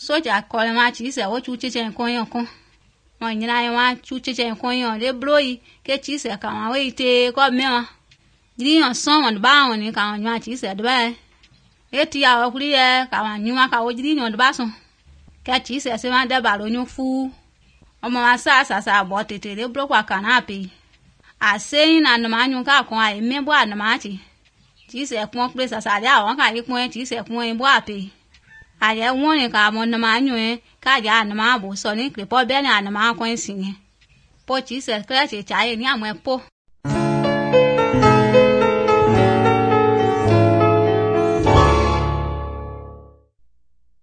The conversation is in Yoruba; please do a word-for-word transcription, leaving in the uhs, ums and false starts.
soja kole ma chi se wo chu che chen kon yon kon mo nyina yon wa chu che chen kon yon le bloyi ke chi se ka wa we te ko me wa ni yon son won ba won ni ka yon chi se de ba e ti ya wa kuri e ka wa nyuma ka wo jiri yon de ba so ke chi se se ma de ba lo nyu fu ọmọ wa sa sa sa bo tete le blo kwa kana pe a sein na ma nyu ka kon ai me bo na ma chi chi se pon pe sa sa ya won ka yi pon chi se pon bo ape a ye won ni ka mo na ma nyu e ka ja na ma bo so ni pe po be na na ma kon sin po chi se kre che cha ye ni amo po